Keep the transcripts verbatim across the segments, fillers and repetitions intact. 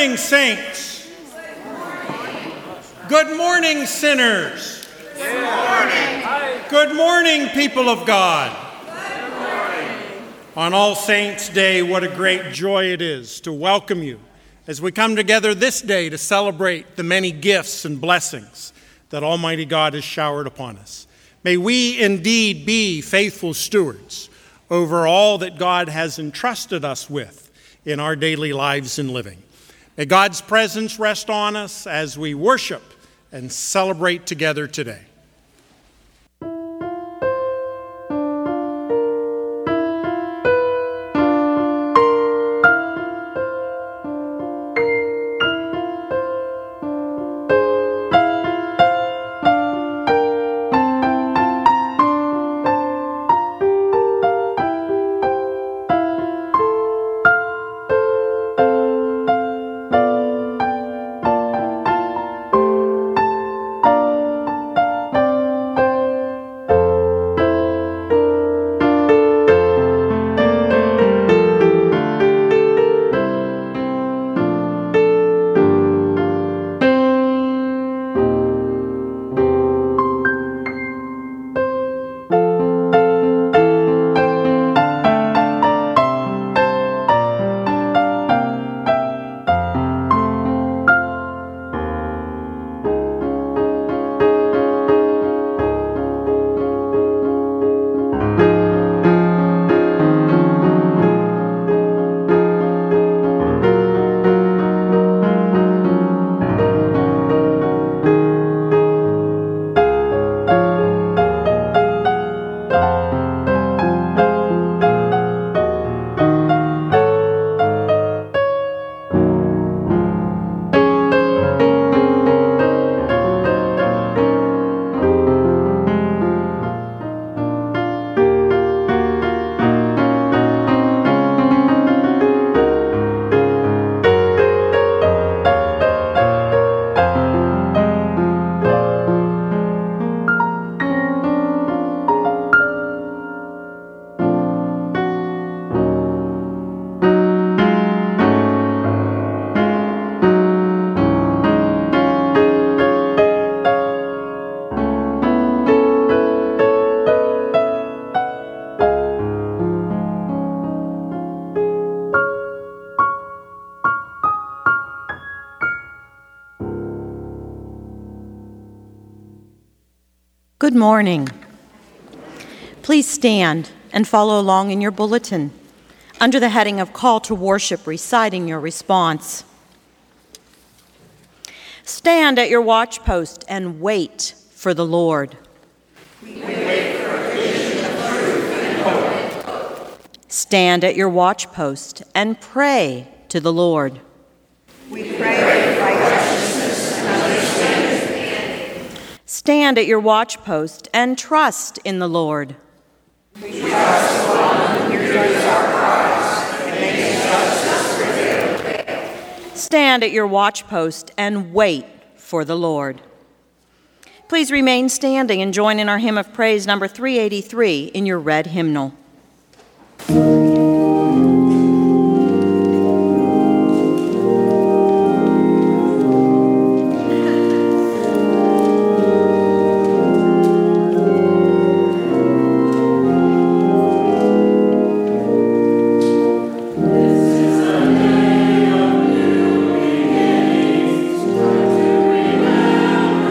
morning, saints. Good morning, sinners. Good morning. Good morning, people of God. Good morning. On All Saints' Day, what a great joy it is to welcome you as we come together this day to celebrate the many gifts and blessings that Almighty God has showered upon us. May we indeed be faithful stewards over all that God has entrusted us with in our daily lives and living. May God's presence rest on us as we worship and celebrate together today. Good morning. Please stand and follow along in your bulletin under the heading of Call to Worship, reciting your response. Stand at your watch post and wait for the Lord. We wait for a vision of truth and hope. Stand at your watch post and pray to the Lord. We pray for righteousness and understanding. Stand at your watch post and trust in the Lord. We trust the one who hears our cries and makes justice prevail. Stand at your watch post and wait for the Lord. Please remain standing and join in our hymn of praise number three eighty-three in your red hymnal.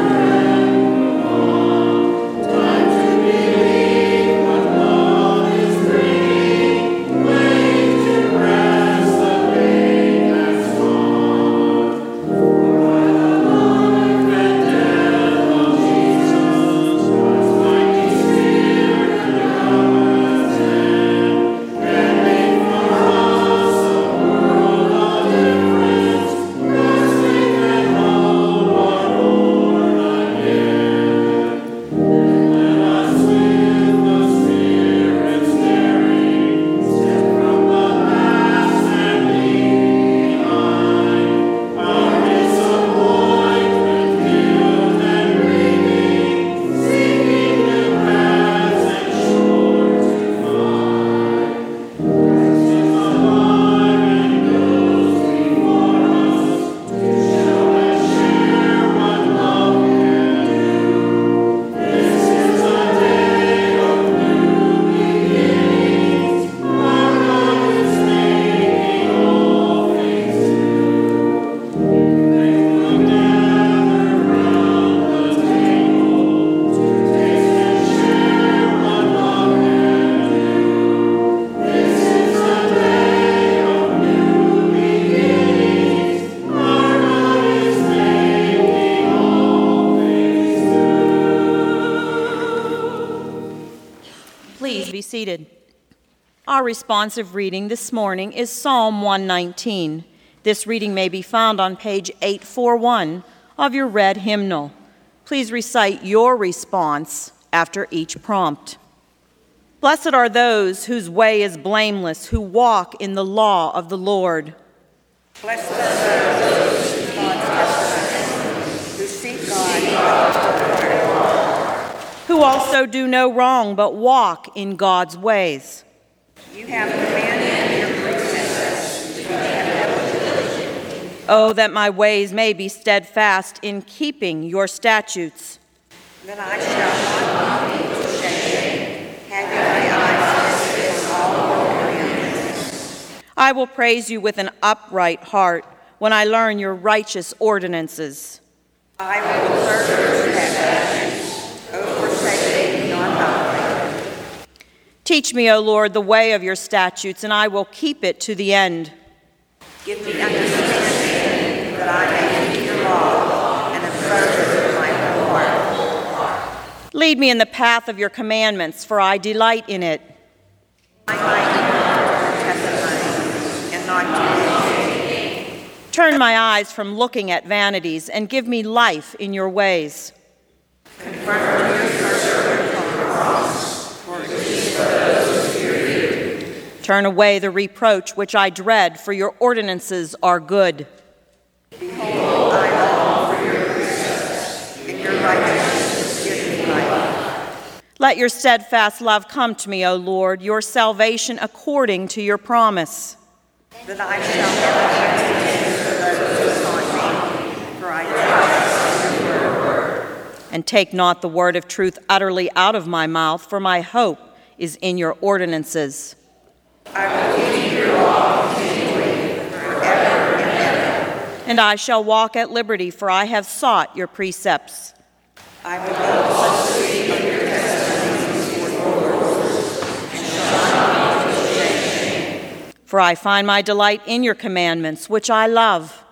Time to believe what love is. be seated. Our responsive reading this morning is Psalm one nineteen. This reading may be found on page eight forty-one of your red hymnal. Please recite your response after each prompt. Blessed are those whose way is blameless, who walk in the law of the Lord. Blessed are those whose God's testimony, who seek God, who also do no wrong, but walk in God's ways. You have commanded your precepts, which have never. Oh, that my ways may be steadfast in keeping your statutes. Then I shall not be put to shame, having my eyes fixed on all your commandments. I will praise you with an upright heart when I learn your righteous ordinances. I will observe your statutes, O forsake me not thy way. Teach me, O Lord, the way of your statutes, and I will keep it to the end. Give me understanding, that I may keep your law and observe it with my whole heart. Lead me in the path of your commandments, for I delight in it. I might your testimony and not do wrong. Turn my eyes from looking at vanities, and give me life in your ways. Confirm your servant on the cross, for it is for those who fear you. Turn away the reproach which I dread, for your ordinances are good. Behold, I long for your precepts, and your righteousness gives me life. Let your steadfast love come to me, O Lord, your salvation according to your promise. That I shall never hesitate for those who haunt me, for I trust in your word. And take not the word of truth utterly out of my mouth, for my hope is in your ordinances. I will keep your law continually, forever and ever. And I shall walk at liberty, for I have sought your precepts. I will hold such speak of your testimonies before your rulers, and shall not be put to shame. For I find my delight in your commandments, which I love.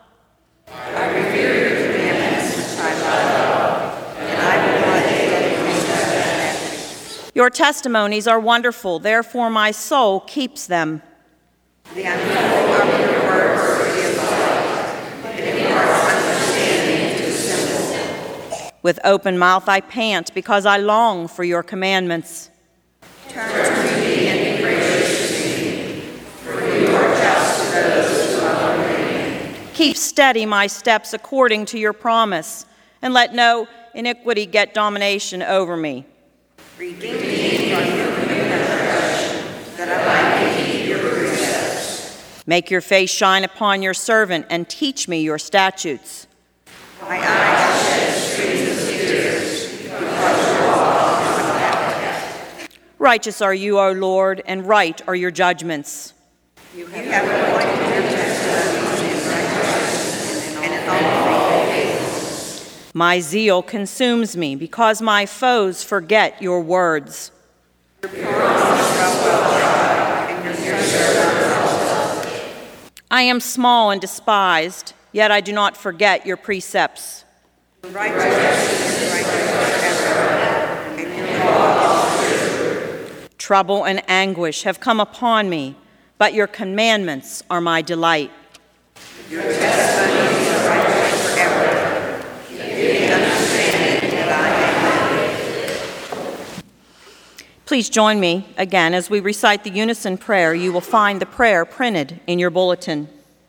I revere your commandments, which I love, and I will not forget your statutes. Your testimonies are wonderful, therefore my soul keeps them. The unfolding of your words is light, and imparts understanding to the simple. With open mouth I pant, because I long for your commandments. Turn to me and be gracious to me, for you are just to those who love your name. Keep steady my steps according to your promise, and let no iniquity get domination over me. Redeem me from your transgression, that I might keep your precepts. Make your face shine upon your servant, and teach me your statutes. My eyes shed streams of tears, because your law is my path. Righteous are you, O Lord, and right are your judgments. You have appointed your testimonies in righteousness and in all faith. My zeal consumes me, because my foes forget your words. Your promises are well tried, and your servants. I am small and despised, yet I do not forget your precepts. Righteousness is righteous forever, and your law is true. Trouble and anguish have come upon me, but your commandments are my delight. Your testimonies are righteous forever. Give me understanding that I may live. Please join me again as we recite the unison prayer. You will find the prayer printed in your bulletin.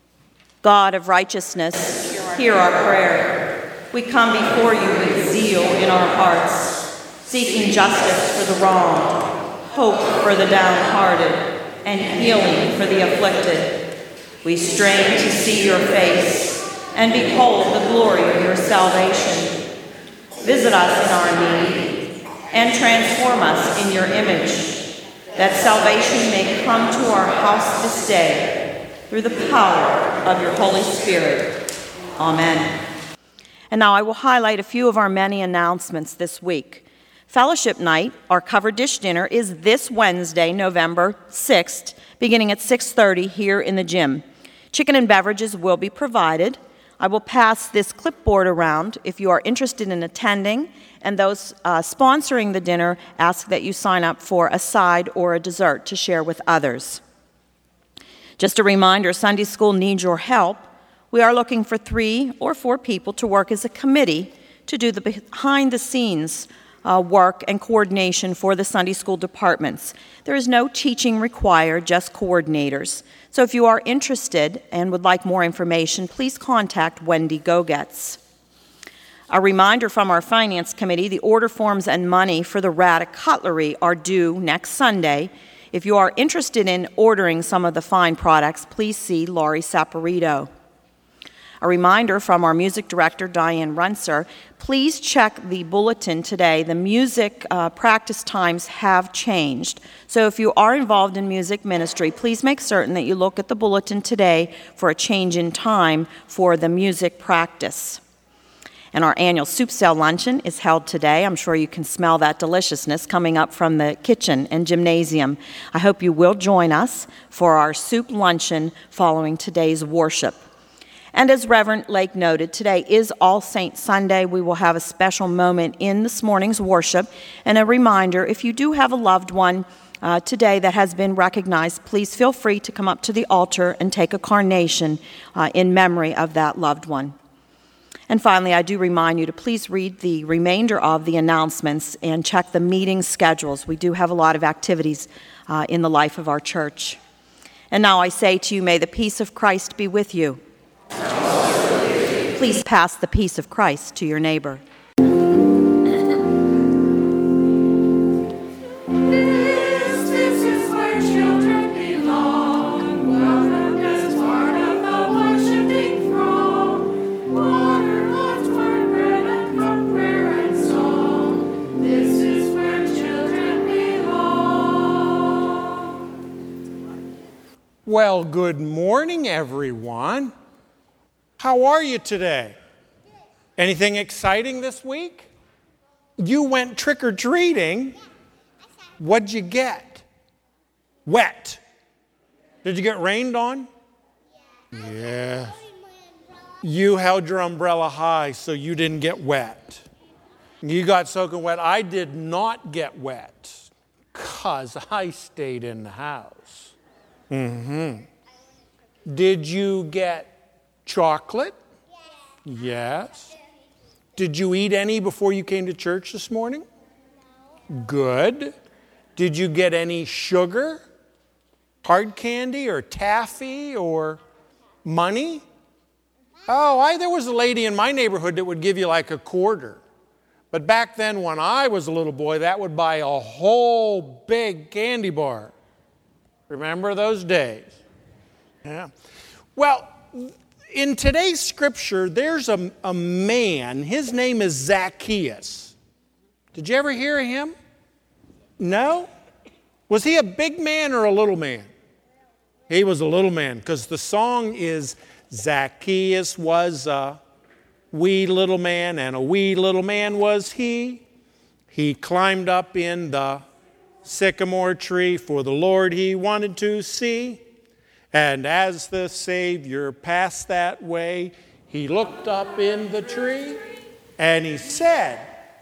God of righteousness, hear our prayer. We come before you with zeal in our hearts, seeking justice for the wronged, hope for the downhearted, and healing for the afflicted. We strain to see your face and behold the glory of your salvation. Visit us in our need and transform us in your image, that salvation may come to our house this day through the power of your Holy Spirit. Amen. And now I will highlight a few of our many announcements this week. Fellowship Night, our covered dish dinner, is this Wednesday, November sixth, beginning at six thirty here in the gym. Chicken and beverages will be provided. I will pass this clipboard around if you are interested in attending, and those uh, sponsoring the dinner ask that you sign up for a side or a dessert to share with others. Just a reminder, Sunday School needs your help. We are looking for three or four people to work as a committee to do the behind-the-scenes uh, work and coordination for the Sunday School departments. There is no teaching required, just coordinators. So if you are interested and would like more information, please contact Wendy Gogetz. A reminder from our Finance Committee, the order forms and money for the Raddick Cutlery are due next Sunday. If you are interested in ordering some of the fine products, please see Laurie Saporito. A reminder from our music director, Diane Runser, please check the bulletin today. The music uh, practice times have changed. So if you are involved in music ministry, please make certain that you look at the bulletin today for a change in time for the music practice. And our annual soup sale luncheon is held today. I'm sure you can smell that deliciousness coming up from the kitchen and gymnasium. I hope you will join us for our soup luncheon following today's worship. And as Reverend Lake noted, today is All Saints Sunday. We will have a special moment in this morning's worship. And a reminder, if you do have a loved one uh, today that has been recognized, please feel free to come up to the altar and take a carnation uh, in memory of that loved one. And finally, I do remind you to please read the remainder of the announcements and check the meeting schedules. We do have a lot of activities uh, in the life of our church. And now I say to you, may the peace of Christ be with you. Please pass the peace of Christ to your neighbor. Well, good morning, everyone. How are you today? Anything exciting this week? You went trick-or-treating. What'd you get? Wet. Did you get rained on? Yeah. You held your umbrella high so you didn't get wet. You got soaking wet. I did not get wet because I stayed in the house. Mm-hmm. Did you get chocolate? Yes. Yes. Did you eat any before you came to church this morning? No. Good. Did you get any sugar, hard candy, or taffy, or money? Oh, I, there was a lady in my neighborhood that would give you like a quarter. But back then when I was a little boy, that would buy a whole big candy bar. Remember those days? Yeah. Well, in today's scripture, there's a, a man. His name is Zacchaeus. Did you ever hear of him? No? Was he a big man or a little man? He was a little man, because the song is Zacchaeus was a wee little man, and a wee little man was he. He climbed up in the sycamore tree, for the Lord he wanted to see. And as the Savior passed that way, he looked up in the tree and he said,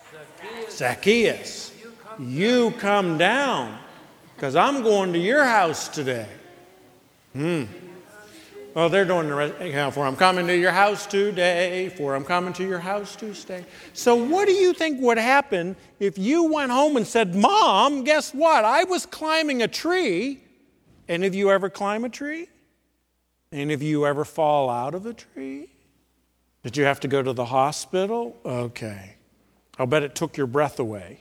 Zacchaeus, you come down, because I'm going to your house today. Hmm. Oh, they're doing the rest. For I'm coming to your house today, for I'm coming to your house to stay. So what do you think would happen if you went home and said, Mom, guess what? I was climbing a tree. And if you ever climb a tree? And if you ever fall out of a tree? Did you have to go to the hospital? Okay. I'll bet it took your breath away.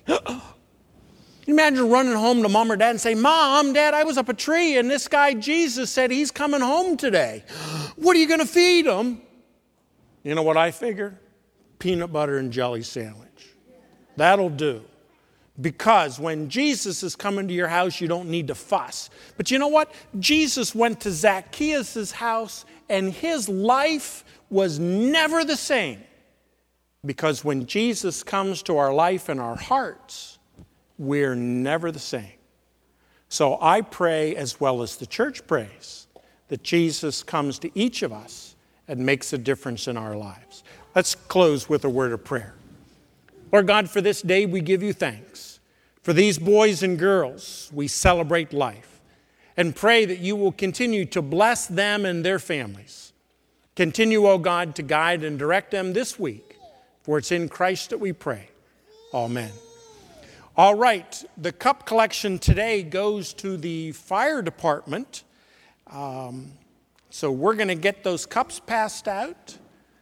You imagine running home to mom or dad and saying, Mom, Dad, I was up a tree and this guy Jesus said he's coming home today. What are you going to feed him? You know what I figure? Peanut butter and jelly sandwich. That'll do. Because when Jesus is coming to your house, you don't need to fuss. But you know what? Jesus went to Zacchaeus' house and his life was never the same. Because when Jesus comes to our life and our hearts, we're never the same. So I pray, as well as the church prays, that Jesus comes to each of us and makes a difference in our lives. Let's close with a word of prayer. Lord God, for this day we give you thanks. For these boys and girls, we celebrate life and pray that you will continue to bless them and their families. Continue, O God, to guide and direct them this week, for it's in Christ that we pray. Amen. All right, the cup collection today goes to the fire department. Um, so we're going to get those cups passed out.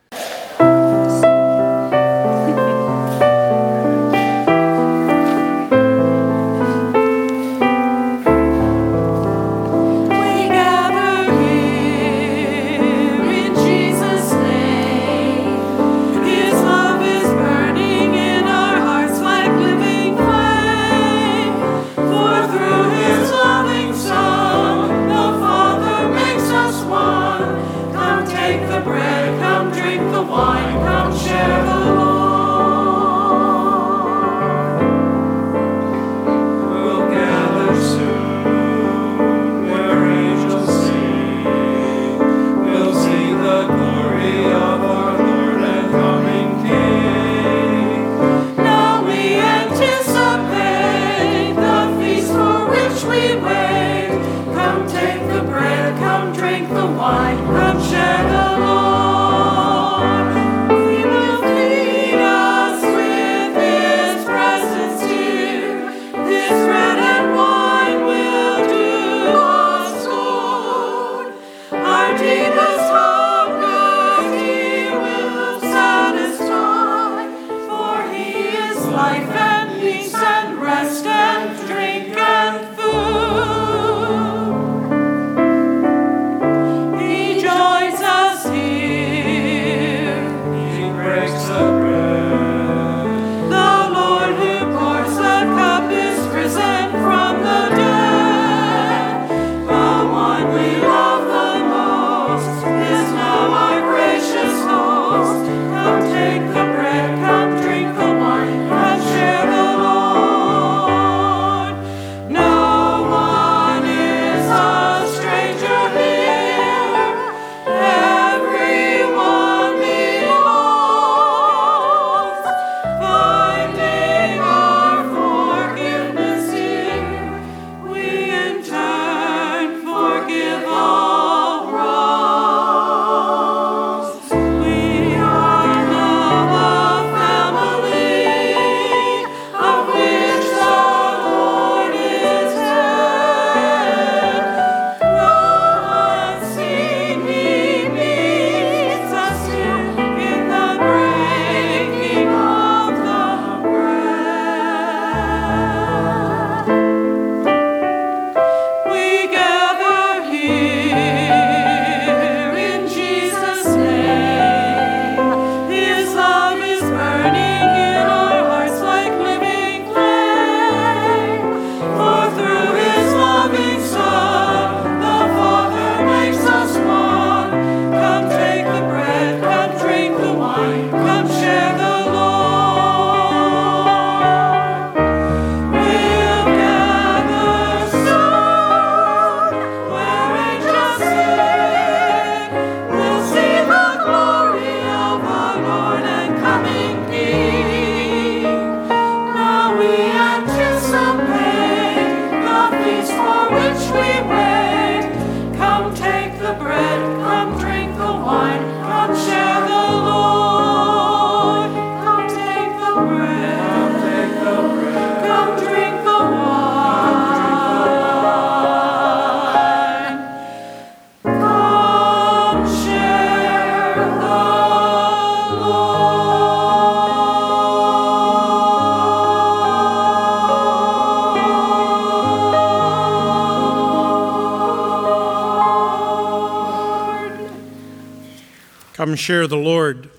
Come share the Lord.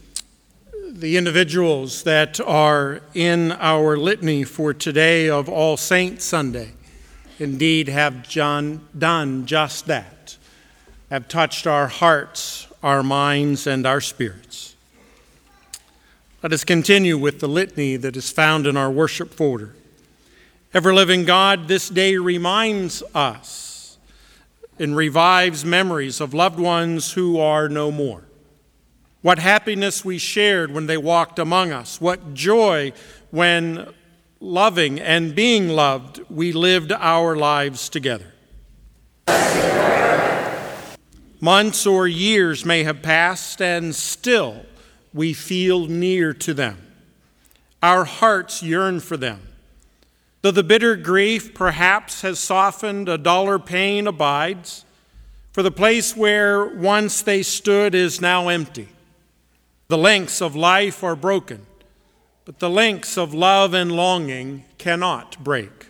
The individuals that are in our litany for today of All Saints Sunday indeed have John done just that, have touched our hearts, our minds, and our spirits. Let us continue with the litany that is found in our worship folder. Ever-living God, this day reminds us and revives memories of loved ones who are no more. What happiness we shared when they walked among us. What joy when, loving and being loved, we lived our lives together. Months or years may have passed, and still we feel near to them. Our hearts yearn for them. Though the bitter grief perhaps has softened, a duller pain abides, for the place where once they stood is now empty. The links of life are broken, but the links of love and longing cannot break.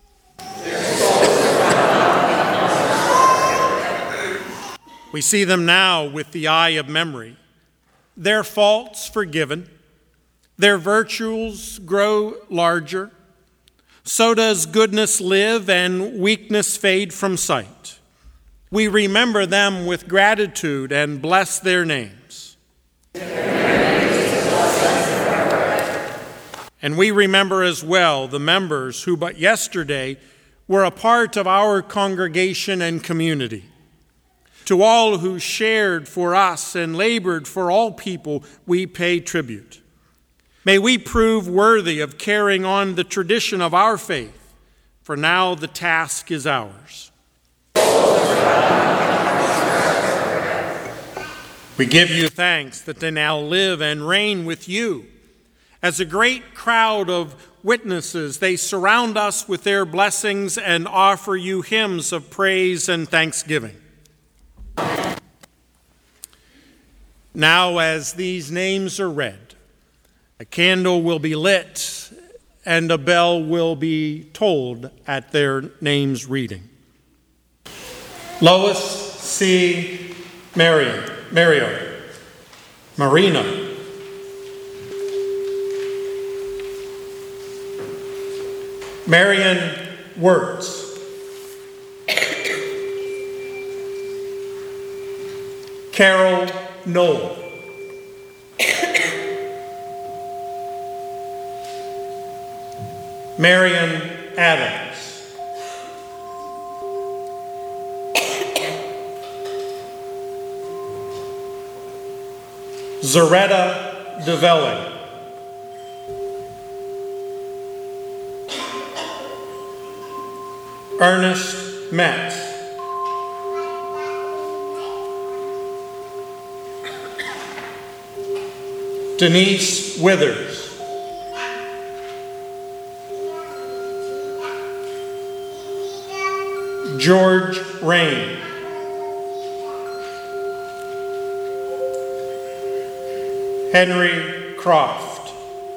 We see them now with the eye of memory, their faults forgiven, their virtues grow larger. So does goodness live and weakness fade from sight. We remember them with gratitude and bless their names. And we remember as well the members who but yesterday were a part of our congregation and community. To all who shared for us and labored for all people, we pay tribute. May we prove worthy of carrying on the tradition of our faith, for now the task is ours. We give you thanks that they now live and reign with you. As a great crowd of witnesses, they surround us with their blessings and offer you hymns of praise and thanksgiving. Now, as these names are read, a candle will be lit and a bell will be tolled at their names reading. Lois C. Marion, Mario, Marina, Marion Wirtz, Carol Knoll, Marion Adams, Zaretta DeVelling, Ernest Metz, Denise Withers, George Rain, Henry Croft,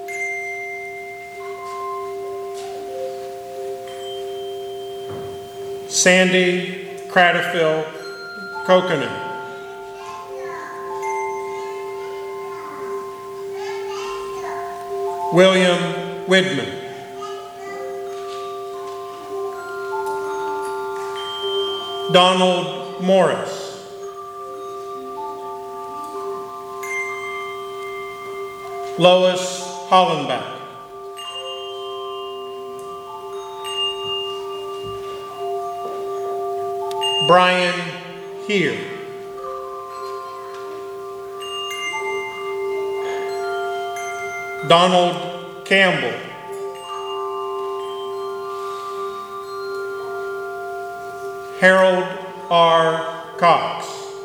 Sandy Cradfield Kokanen, William Widman, Donald Morris, Lois Hollenbach, Brian Heer, Donald Campbell, Harold R. Cox,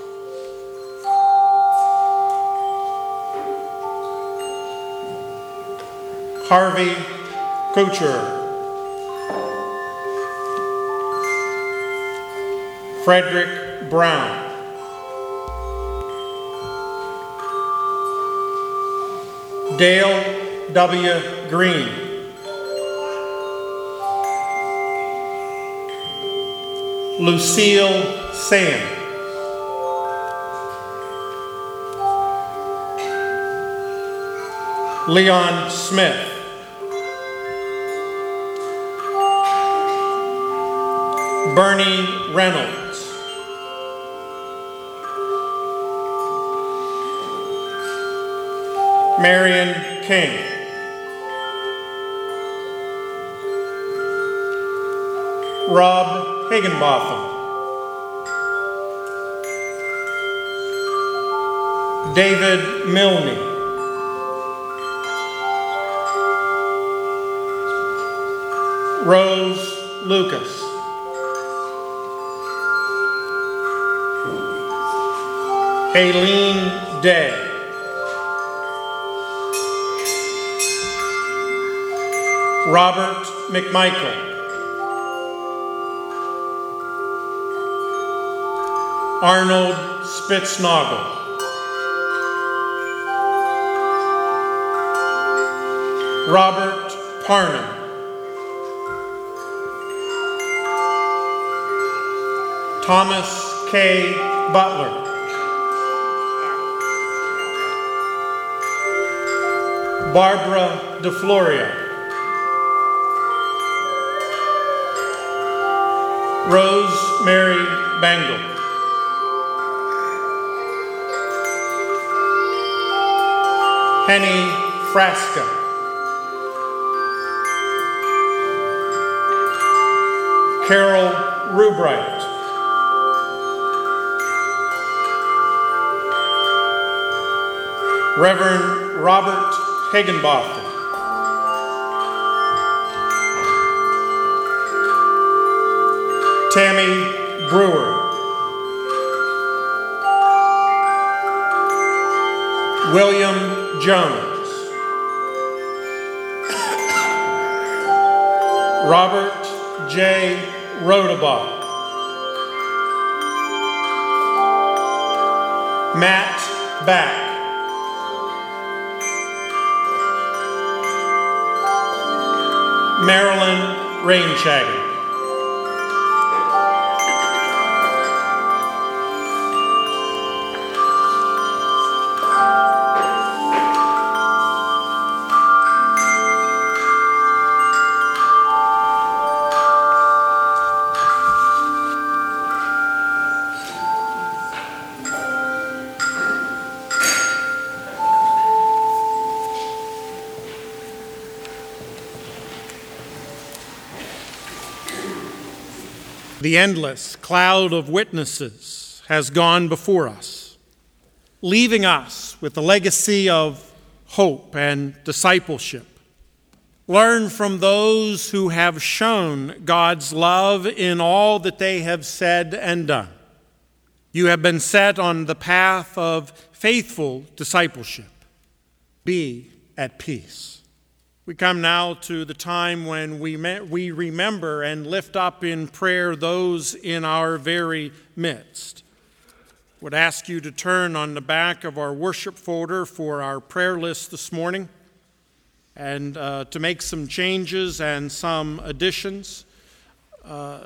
Harvey Kucher, Frederick Brown, Dale W. Green, Lucille Sand, Leon Smith, Bernie Reynolds, Marion King, Rob Higginbotham, David Milne. Rose Lucas. Aileen Day. Robert McMichael. Arnold Spitznagel. Robert Parnham. Thomas K. Butler. Barbara DeFloria. Rosemary Bangle. Penny Frasca. Carol Rubright. Reverend Robert Higginbotham. Tammy Brewer. William Jones. Robert J. Rodabaugh. Matt Back. Marilyn Rainshaggy. The endless cloud of witnesses has gone before us, leaving us with a legacy of hope and discipleship. Learn from those who have shown God's love in all that they have said and done. You have been set on the path of faithful discipleship. Be at peace. We come now to the time when we we remember and lift up in prayer those in our very midst. Would ask you to turn on the back of our worship folder for our prayer list this morning and uh, to make some changes and some additions. Uh,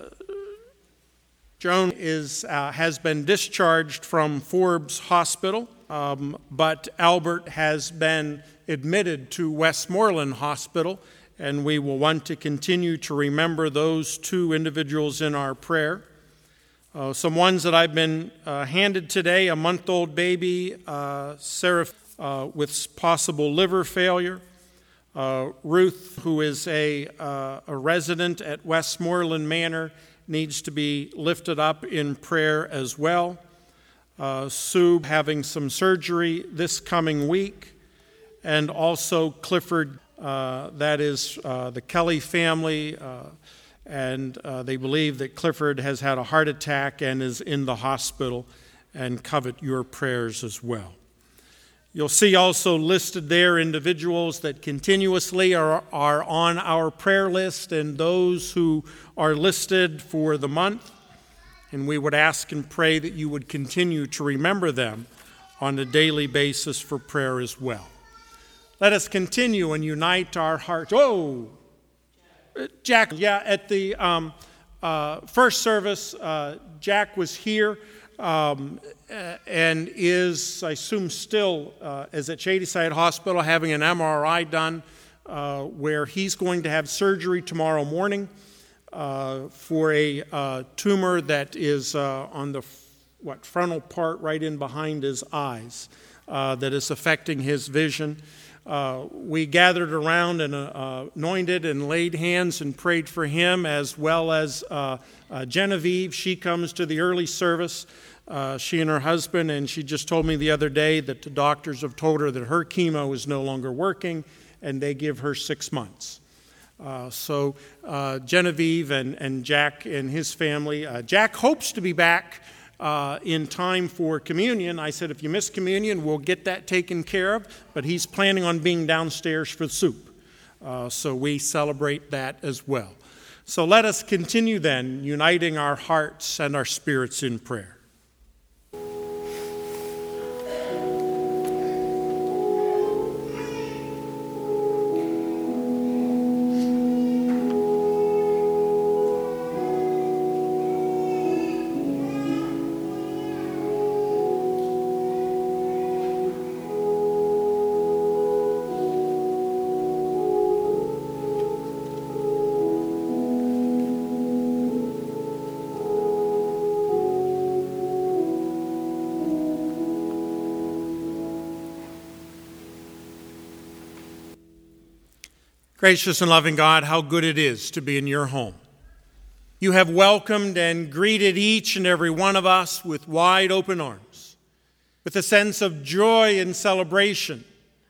Joan is uh, has been discharged from Forbes Hospital, um, but Albert has been admitted to Westmoreland Hospital, and we will want to continue to remember those two individuals in our prayer. Uh, some ones that I've been uh, handed today: a month-old baby, uh, Sarah, uh, with possible liver failure; uh, Ruth, who is a, uh, a resident at Westmoreland Manor, needs to be lifted up in prayer as well. Uh, Sue having some surgery this coming week. And also Clifford, uh, that is uh, the Kelly family, uh, and uh, they believe that Clifford has had a heart attack and is in the hospital, and covet your prayers as well. You'll see also listed there individuals that continuously are, are on our prayer list and those who are listed for the month, and we would ask and pray that you would continue to remember them on a daily basis for prayer as well. Let us continue and unite our hearts. Oh, Jack, yeah, at the um, uh, first service, uh, Jack was here um, and is, I assume, still uh, is at Shadyside Hospital having an M R I done uh, where he's going to have surgery tomorrow morning uh, for a uh, tumor that is uh, on the what frontal part right in behind his eyes uh, that is affecting his vision. Uh, we gathered around and uh, anointed and laid hands and prayed for him, as well as uh, uh, Genevieve. She comes to the early service. uh, she and her husband, and she just told me the other day that the doctors have told her that her chemo is no longer working, and they give her six months. Uh, so uh, Genevieve and, and Jack and his family, uh, Jack hopes to be back uh, in time for communion. I said, if you miss communion, we'll get that taken care of, but he's planning on being downstairs for the soup. Uh, so we celebrate that as well. So let us continue then, uniting our hearts and our spirits in prayer. Gracious and loving God, how good it is to be in your home. You have welcomed and greeted each and every one of us with wide open arms, with a sense of joy and celebration.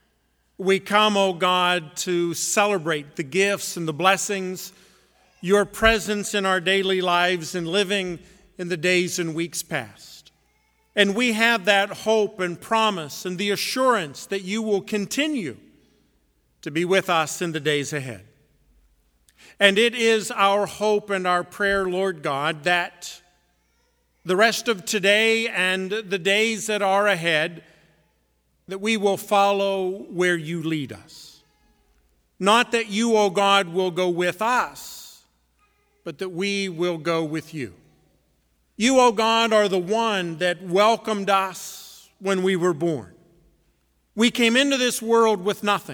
We come, O God, to celebrate the gifts and the blessings, your presence in our daily lives and living in the days and weeks past. And we have that hope and promise and the assurance that you will continue to be with us in the days ahead. And it is our hope and our prayer, Lord God, that the rest of today and the days that are ahead, that we will follow where you lead us. Not that you, O God, will go with us, but that we will go with you. You, O God, are the one that welcomed us when we were born. We came into this world with nothing,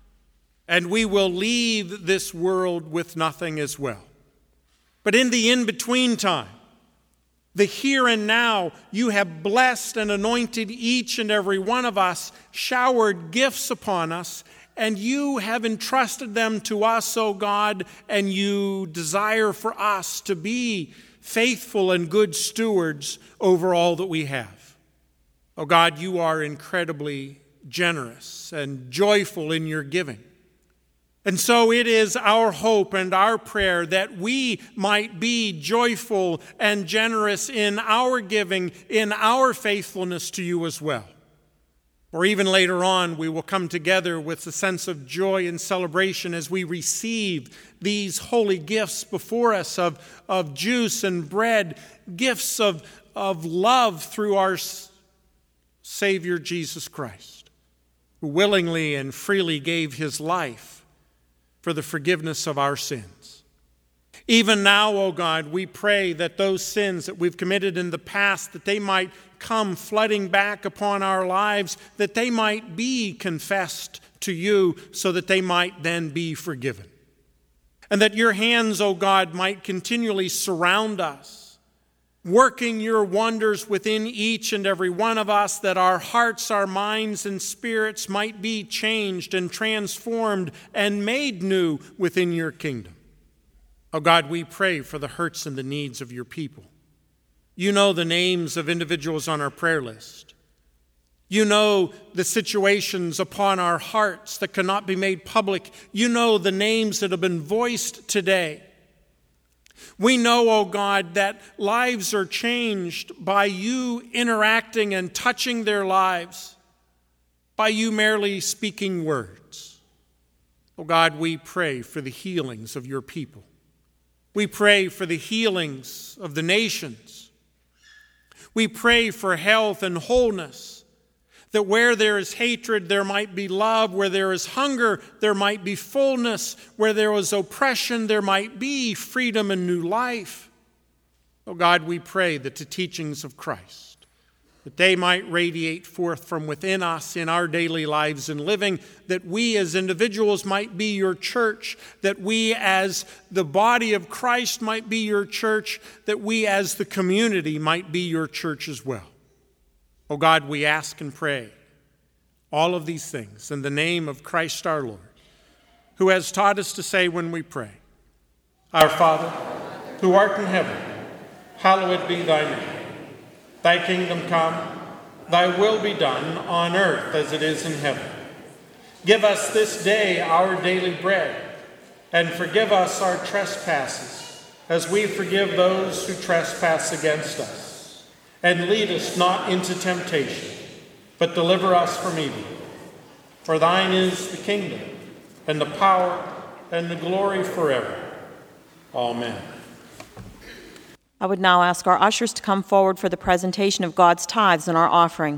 and we will leave this world with nothing as well. But in the in-between time, the here and now, you have blessed and anointed each and every one of us, showered gifts upon us, and you have entrusted them to us, O God, and you desire for us to be faithful and good stewards over all that we have. O God, you are incredibly generous and joyful in your giving. And so it is our hope and our prayer that we might be joyful and generous in our giving, in our faithfulness to you as well. Or even later on, we will come together with a sense of joy and celebration as we receive these holy gifts before us of, of juice and bread, gifts of, of love through our Savior Jesus Christ, who willingly and freely gave his life for the forgiveness of our sins. Even now, O God, we pray that those sins that we've committed in the past, that they might come flooding back upon our lives, that they might be confessed to you so that they might then be forgiven. And that your hands, O God, might continually surround us, working your wonders within each and every one of us, that our hearts, our minds, and spirits might be changed and transformed and made new within your kingdom. Oh God, we pray for the hurts and the needs of your people. You know the names of individuals on our prayer list. You know the situations upon our hearts that cannot be made public. You know the names that have been voiced today. We know, O God, that lives are changed by you interacting and touching their lives, by you merely speaking words. O God, we pray for the healings of your people. We pray for the healings of the nations. We pray for health and wholeness, that where there is hatred, there might be love. Where there is hunger, there might be fullness. Where there is oppression, there might be freedom and new life. Oh God, we pray that the teachings of Christ, that they might radiate forth from within us in our daily lives and living, that we as individuals might be your church, that we as the body of Christ might be your church, that we as the community might be your church as well. Oh God, we ask and pray all of these things in the name of Christ our Lord, who has taught us to say when we pray, Our Father, who art in heaven, hallowed be thy name. Thy kingdom come, thy will be done on earth as it is in heaven. Give us this day our daily bread, and forgive us our trespasses, as we forgive those who trespass against us. And lead us not into temptation, but deliver us from evil. For thine is the kingdom, and the power, and the glory forever. Amen. I would now ask our ushers to come forward for the presentation of God's tithes and our offering.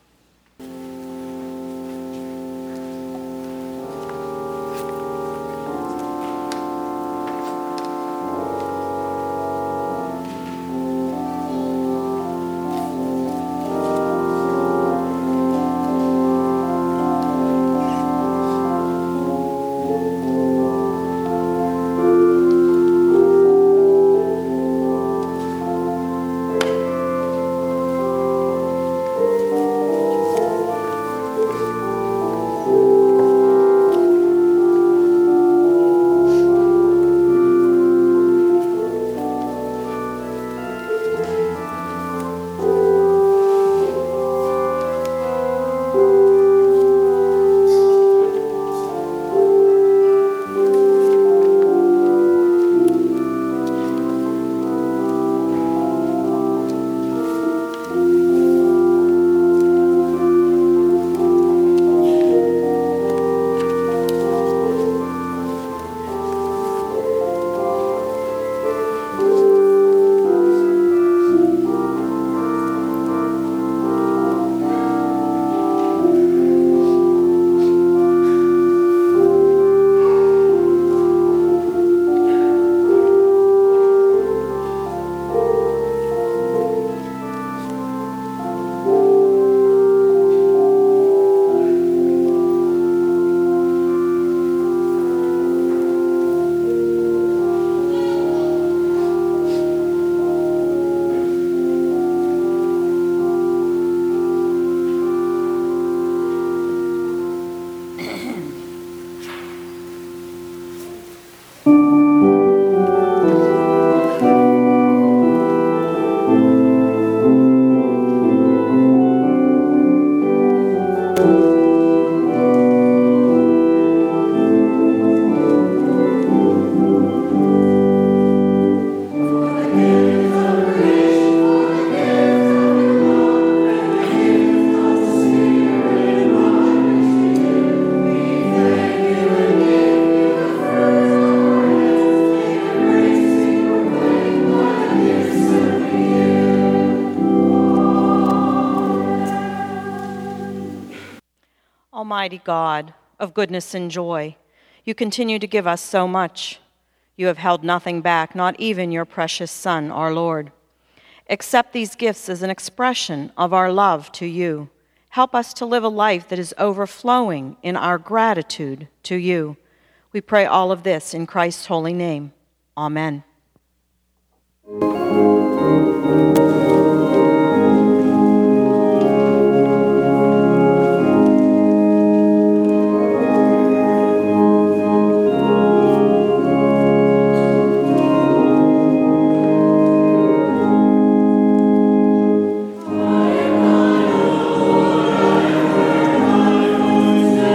Almighty God, of goodness and joy, you continue to give us so much. You have held nothing back, not even your precious Son, our Lord. Accept these gifts as an expression of our love to you. Help us to live a life that is overflowing in our gratitude to you. We pray all of this in Christ's holy name. Amen.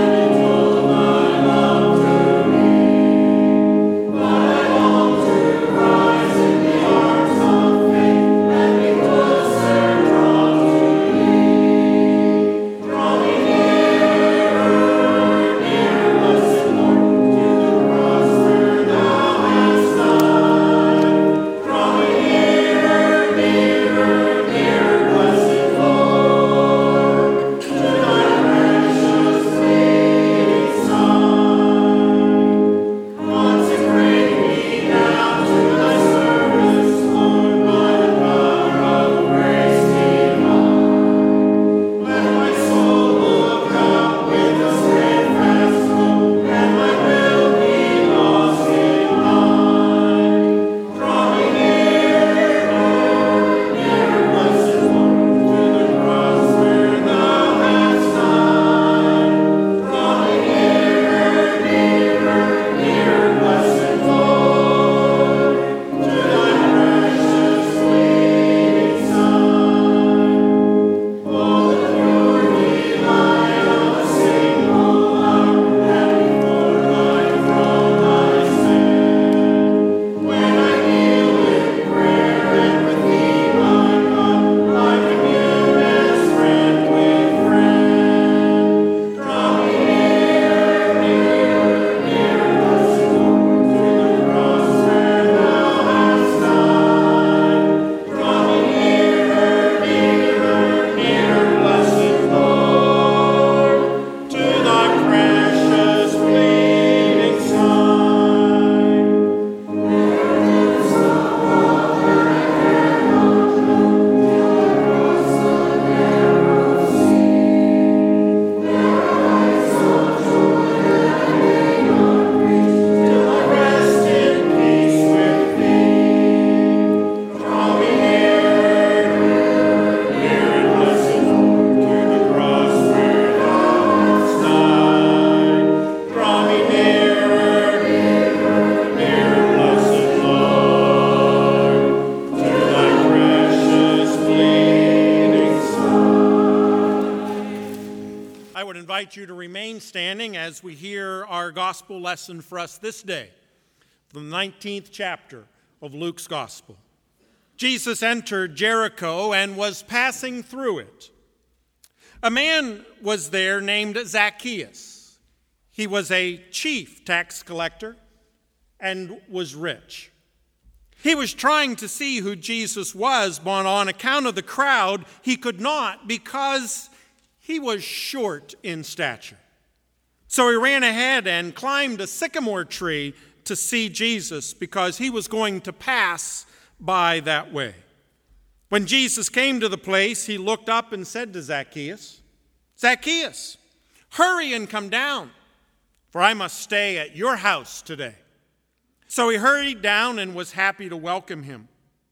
I as we hear our gospel lesson for us this day, the nineteenth chapter of Luke's gospel. Jesus entered Jericho and was passing through it. A man was there named Zacchaeus. He was a chief tax collector and was rich. He was trying to see who Jesus was, but on account of the crowd, he could not because he was short in stature. So he ran ahead and climbed a sycamore tree to see Jesus because he was going to pass by that way. When Jesus came to the place, he looked up and said to Zacchaeus, "Zacchaeus, hurry and come down, for I must stay at your house today." So he hurried down and was happy to welcome him.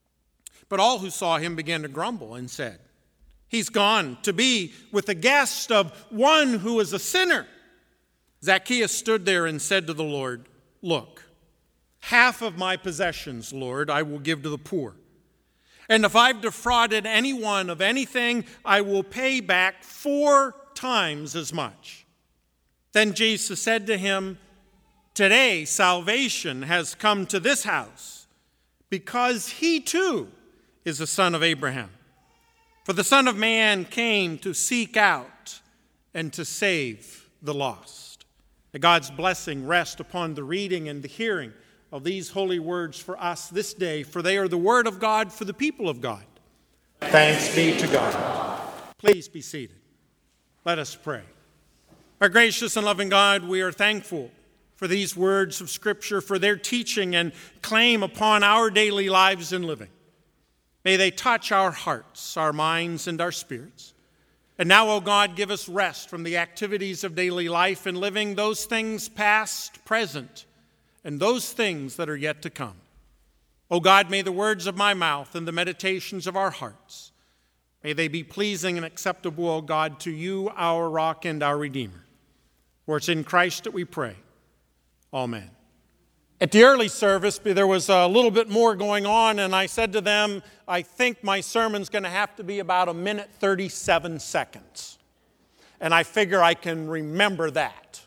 But all who saw him began to grumble and said, "He's gone to be with a guest of one who is a sinner." Zacchaeus stood there and said to the Lord, "Look, half of my possessions, Lord, I will give to the poor. And if I've defrauded anyone of anything, I will pay back four times as much." Then Jesus said to him, "Today salvation has come to this house, because he too is a son of Abraham. For the Son of Man came to seek out and to save the lost." May God's blessing rest upon the reading and the hearing of these holy words for us this day, for they are the word of God for the people of God. Thanks be to God. Please be seated. Let us pray. Our gracious and loving God, we are thankful for these words of Scripture, for their teaching and claim upon our daily lives and living. May they touch our hearts, our minds, and our spirits. And now, O God, give us rest from the activities of daily life and living, those things past, present, and those things that are yet to come. O God, may the words of my mouth and the meditations of our hearts, may they be pleasing and acceptable, O God, to you, our rock and our Redeemer. For it's in Christ that we pray. Amen. At the early service, there was a little bit more going on, and I said to them, I think my sermon's going to have to be about a minute thirty-seven seconds. And I figure I can remember that.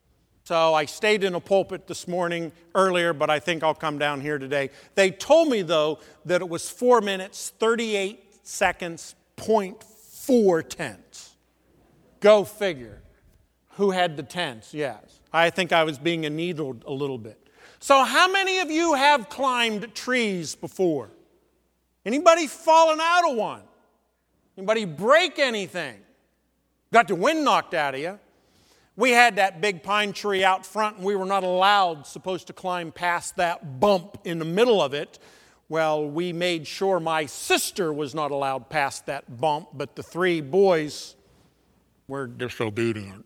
So I stayed in a pulpit this morning earlier, but I think I'll come down here today. They told me, though, that it was four minutes, thirty-eight seconds, point four tenths. Go figure. Who had the tenths? Yes. I think I was being needled a little bit. So how many of you have climbed trees before? Anybody fallen out of one? Anybody break anything? Got the wind knocked out of you? We had that big pine tree out front, and we were not allowed, supposed to climb past that bump in the middle of it. Well, we made sure my sister was not allowed past that bump, but the three boys were disobedient.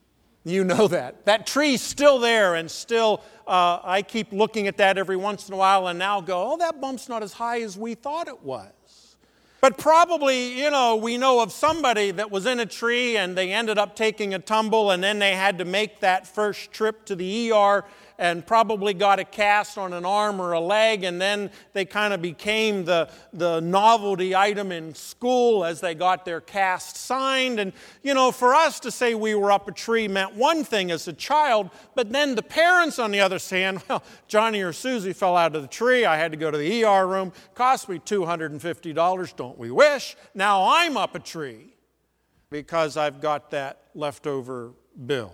You know that. That tree's still there, and still uh, I keep looking at that every once in a while and now go, oh, that bump's not as high as we thought it was. But probably, you know, we know of somebody that was in a tree and they ended up taking a tumble, and then they had to make that first trip to the E R and probably got a cast on an arm or a leg, and then they kind of became the, the novelty item in school as they got their cast signed. And, you know, for us to say we were up a tree meant one thing as a child, but then the parents on the other hand, well, Johnny or Susie fell out of the tree. I had to go to the E R room. Cost me two hundred fifty dollars, don't we wish? Now I'm up a tree because I've got that leftover bill.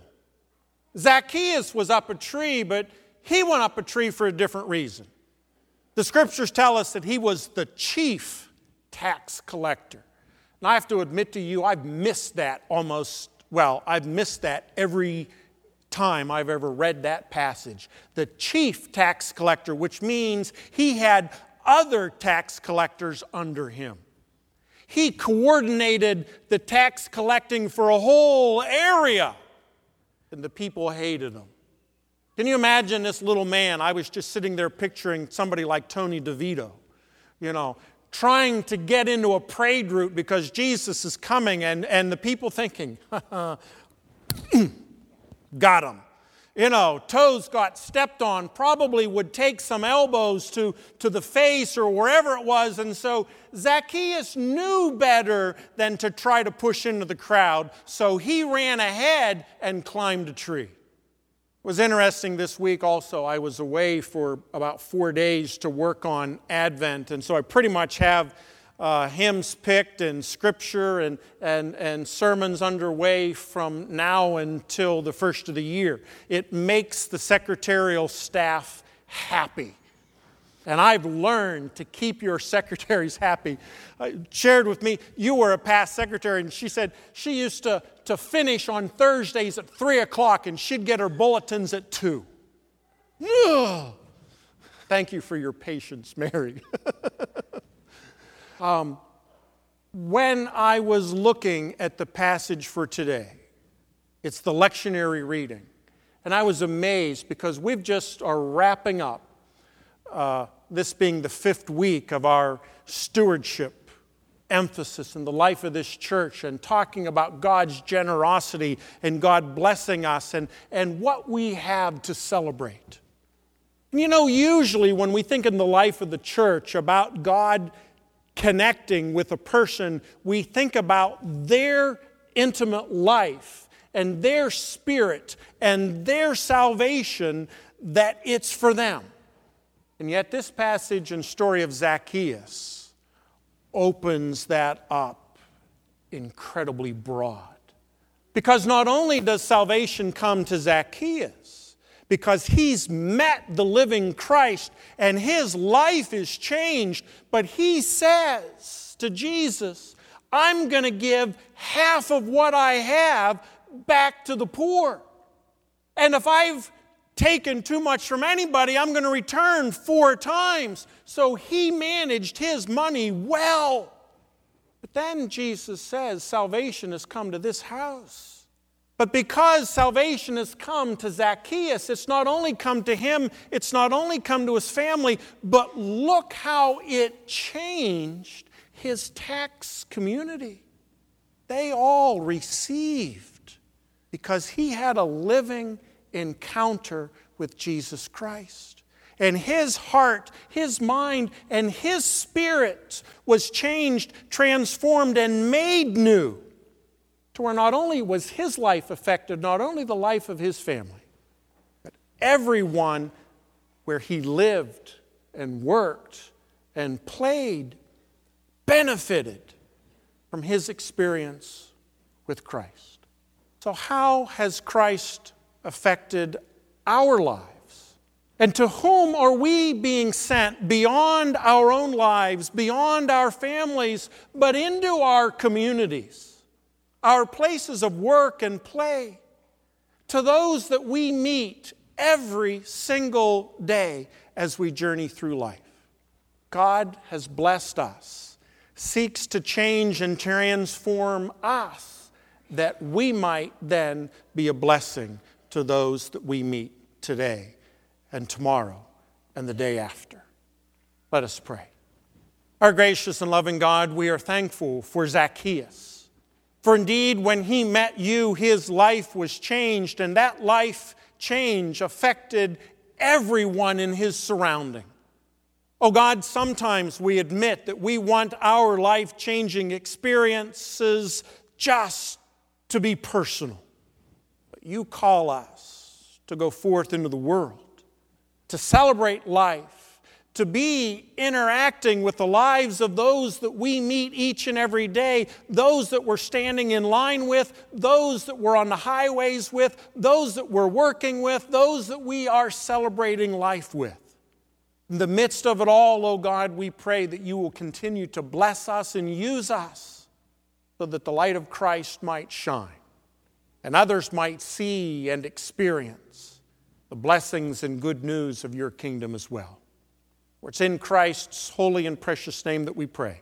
Zacchaeus was up a tree, but he went up a tree for a different reason. The Scriptures tell us that he was the chief tax collector. And I have to admit to you, I've missed that almost, well, I've missed that every time I've ever read that passage. The chief tax collector, which means he had other tax collectors under him. He coordinated the tax collecting for a whole area. And the people hated him. Can you imagine this little man? I was just sitting there picturing somebody like Tony DeVito, you know, trying to get into a parade route because Jesus is coming, and, and the people thinking, got him. you know, toes got stepped on, probably would take some elbows to, to the face or wherever it was. And so Zacchaeus knew better than to try to push into the crowd. So he ran ahead and climbed a tree. It was interesting this week also. I was away for about four days to work on Advent. And so I pretty much have Uh, hymns picked and scripture and, and, and sermons underway from now until the first of the year. It makes the secretarial staff happy. And I've learned to keep your secretaries happy. Uh, shared with me, you were a past secretary, and she said she used to, to finish on Thursdays at three o'clock, and she'd get her bulletins at two. Ugh. Thank you for your patience, Mary. Um, when I was looking at the passage for today, it's the lectionary reading, and I was amazed because we've just are wrapping up, uh, this being the fifth week of our stewardship emphasis in the life of this church and talking about God's generosity and God blessing us and, and what we have to celebrate. And you know, usually when we think in the life of the church about God connecting with a person, we think about their intimate life and their spirit and their salvation, that it's for them. And yet this passage and story of Zacchaeus opens that up incredibly broad. Because not only does salvation come to Zacchaeus, because he's met the living Christ and his life is changed, but he says to Jesus, I'm going to give half of what I have back to the poor. And if I've taken too much from anybody, I'm going to return four times. So he managed his money well. But then Jesus says, salvation has come to this house. But because salvation has come to Zacchaeus, it's not only come to him, it's not only come to his family, but look how it changed his tax community. They all received because he had a living encounter with Jesus Christ. And his heart, his mind, and his spirit was changed, transformed, and made new. To where not only was his life affected, not only the life of his family, but everyone where he lived and worked and played benefited from his experience with Christ. So how has Christ affected our lives? And to whom are we being sent beyond our own lives, beyond our families, but into our communities? Our places of work and play, to those that we meet every single day as we journey through life. God has blessed us, seeks to change and transform us, that we might then be a blessing to those that we meet today and tomorrow and the day after. Let us pray. Our gracious and loving God, we are thankful for Zacchaeus. For indeed, when he met you, his life was changed, and that life change affected everyone in his surrounding. Oh God, sometimes we admit that we want our life-changing experiences just to be personal. But you call us to go forth into the world, to celebrate life, to be interacting with the lives of those that we meet each and every day, those that we're standing in line with, those that we're on the highways with, those that we're working with, those that we are celebrating life with. In the midst of it all, oh God, we pray that you will continue to bless us and use us so that the light of Christ might shine and others might see and experience the blessings and good news of your kingdom as well. For it's in Christ's holy and precious name that we pray.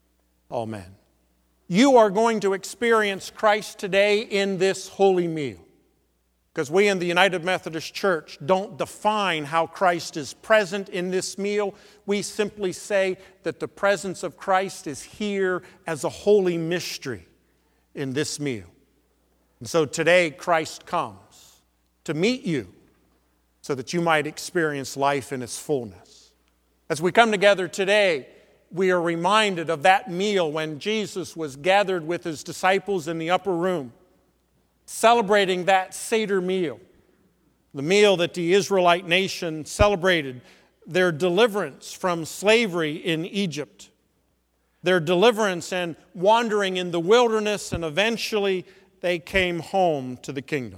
Amen. You are going to experience Christ today in this holy meal. Because we in the United Methodist Church don't define how Christ is present in this meal. We simply say that the presence of Christ is here as a holy mystery in this meal. And so today Christ comes to meet you so that you might experience life in its fullness. As we come together today, we are reminded of that meal when Jesus was gathered with his disciples in the upper room, celebrating that Seder meal, the meal that the Israelite nation celebrated their deliverance from slavery in Egypt, their deliverance and wandering in the wilderness, and eventually they came home to the kingdom.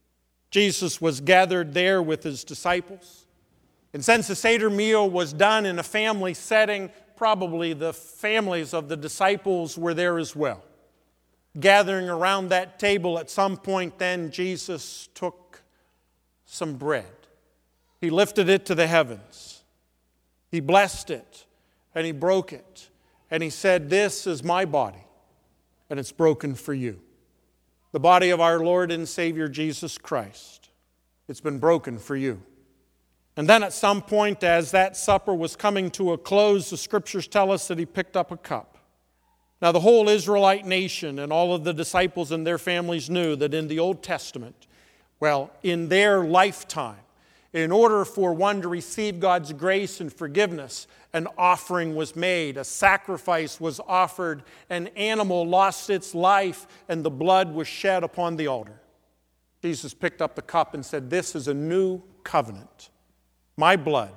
Jesus was gathered there with his disciples. And since the Seder meal was done in a family setting, probably the families of the disciples were there as well. Gathering around that table at some point, then Jesus took some bread. He lifted it to the heavens. He blessed it, and he broke it. And he said, "This is my body, and it's broken for you." The body of our Lord and Savior Jesus Christ. It's been broken for you. And then at some point, as that supper was coming to a close, the Scriptures tell us that he picked up a cup. Now, the whole Israelite nation and all of the disciples and their families knew that in the Old Testament, well, in their lifetime, in order for one to receive God's grace and forgiveness, an offering was made, a sacrifice was offered, an animal lost its life, and the blood was shed upon the altar. Jesus picked up the cup and said, "This is a new covenant. My blood,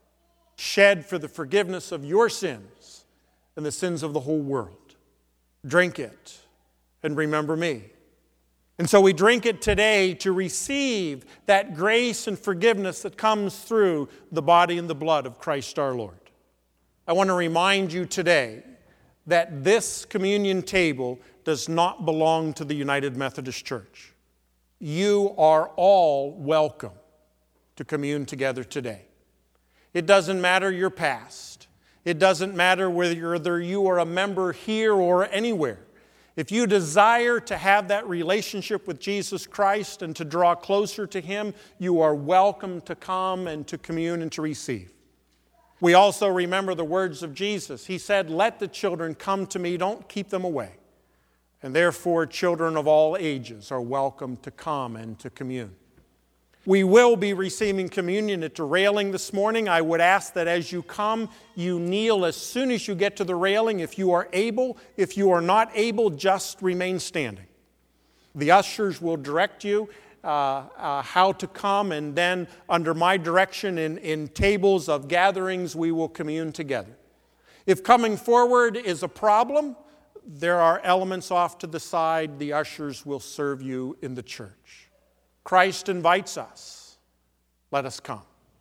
shed for the forgiveness of your sins and the sins of the whole world. Drink it and remember me." And so we drink it today to receive that grace and forgiveness that comes through the body and the blood of Christ our Lord. I want to remind you today that this communion table does not belong to the United Methodist Church. You are all welcome to commune together today. It doesn't matter your past. It doesn't matter whether you are a member here or anywhere. If you desire to have that relationship with Jesus Christ and to draw closer to him, you are welcome to come and to commune and to receive. We also remember the words of Jesus. He said, "Let the children come to me, don't keep them away." And therefore, children of all ages are welcome to come and to commune. We will be receiving communion at the railing this morning. I would ask that as you come, you kneel as soon as you get to the railing if you are able. If you are not able, just remain standing. The ushers will direct you uh, uh, how to come, and then under my direction in, in tables of gatherings, we will commune together. If coming forward is a problem, there are elements off to the side. The ushers will serve you in the church. Christ invites us. Let us come.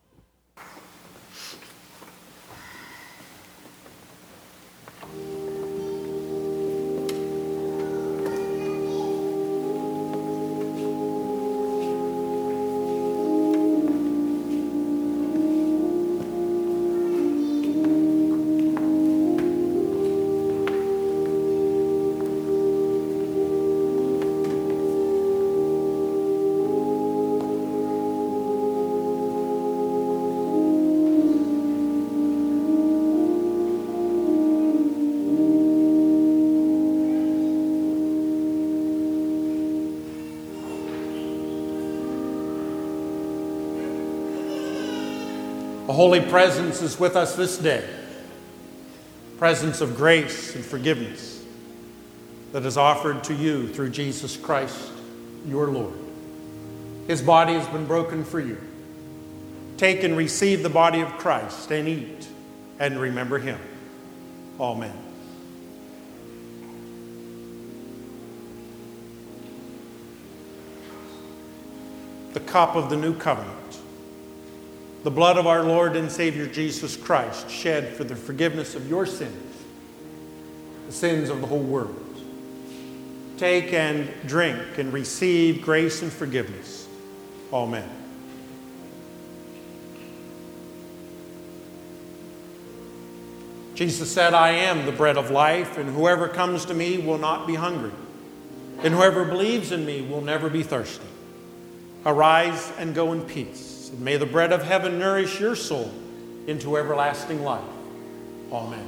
A holy presence is with us this day. Presence of grace and forgiveness that is offered to you through Jesus Christ, your Lord. His body has been broken for you. Take and receive the body of Christ and eat and remember him. Amen. The cup of the new covenant. The blood of our Lord and Savior Jesus Christ, shed for the forgiveness of your sins, the sins of the whole world. Take and drink and receive grace and forgiveness. Amen. Jesus said, "I am the bread of life, and whoever comes to me will not be hungry, and whoever believes in me will never be thirsty. Arise and go in peace. And may the bread of heaven nourish your soul into everlasting life. Amen."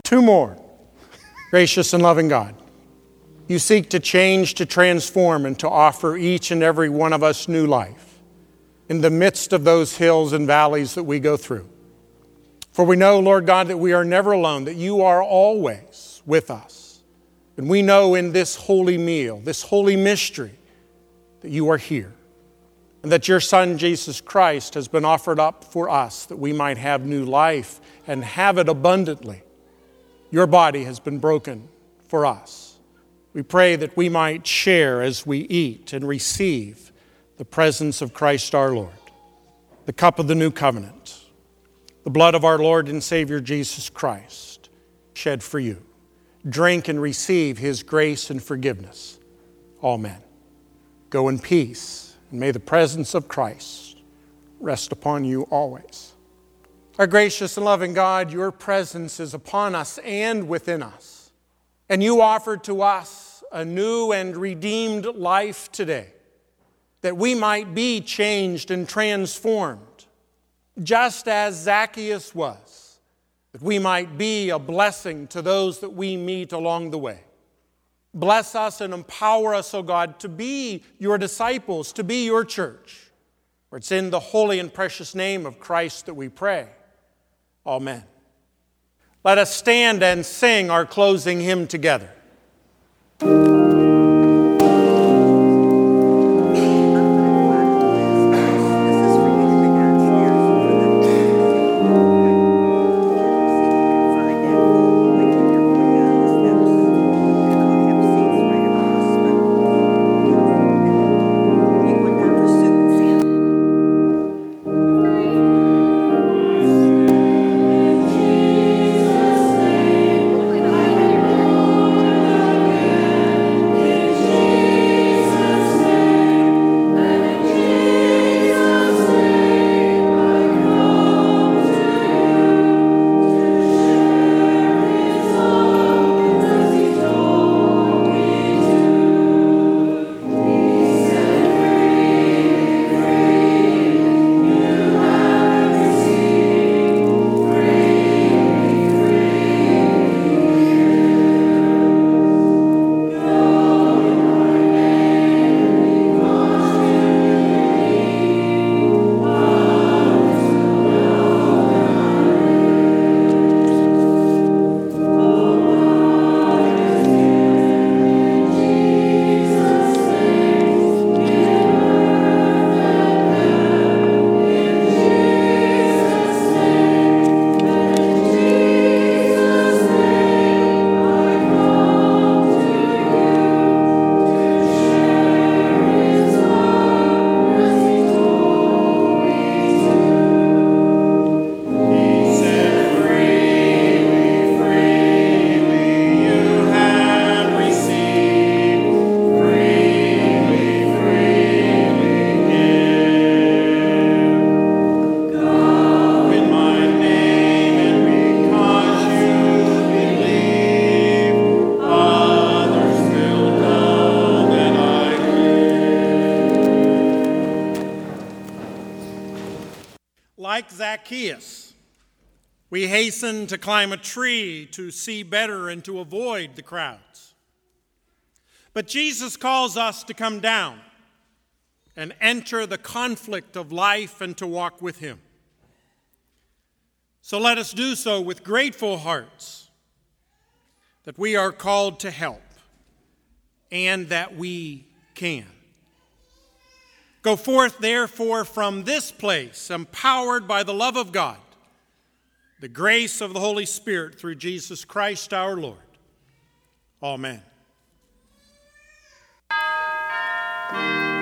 Two more. Gracious and loving God, you seek to change, to transform, and to offer each and every one of us new life in the midst of those hills and valleys that we go through. For we know, Lord God, that we are never alone, that you are always with us. And we know in this holy meal, this holy mystery, that you are here. And that your Son, Jesus Christ, has been offered up for us, that we might have new life and have it abundantly. Your body has been broken for us. We pray that we might share as we eat and receive the presence of Christ our Lord, the cup of the new covenant, the blood of our Lord and Savior Jesus Christ, shed for you. Drink and receive his grace and forgiveness. Amen. Go in peace, and may the presence of Christ rest upon you always. Our gracious and loving God, your presence is upon us and within us. And you offered to us a new and redeemed life today, that we might be changed and transformed, just as Zacchaeus was, that we might be a blessing to those that we meet along the way. Bless us and empower us, O God, to be your disciples, to be your church. For it's in the holy and precious name of Christ that we pray. Amen. Let us stand and sing our closing hymn together. Like Zacchaeus, we hasten to climb a tree to see better and to avoid the crowds. But Jesus calls us to come down and enter the conflict of life and to walk with him. So let us do so with grateful hearts, that we are called to help and that we can. Go forth, therefore, from this place, empowered by the love of God, the grace of the Holy Spirit through Jesus Christ our Lord. Amen.